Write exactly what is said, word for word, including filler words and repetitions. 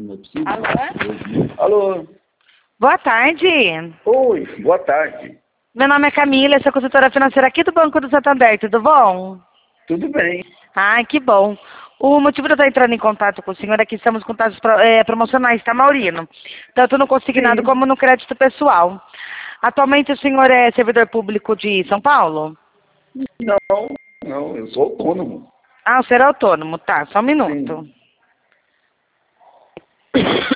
não é possível. Alô? Alô? Boa tarde. Oi, boa tarde. Meu nome é Camila, sou consultora financeira aqui do Banco do Santander, tudo bom? Tudo bem. Ai, que bom. O motivo de eu estar entrando em contato com o senhor é que estamos com taxas pro- é, promocionais, tá, Maurino? Tanto no consignado Sim. como no crédito pessoal. Atualmente o senhor é servidor público de São Paulo? Não, não, eu sou autônomo. Ah, o senhor é autônomo, tá, só um minuto. Sim.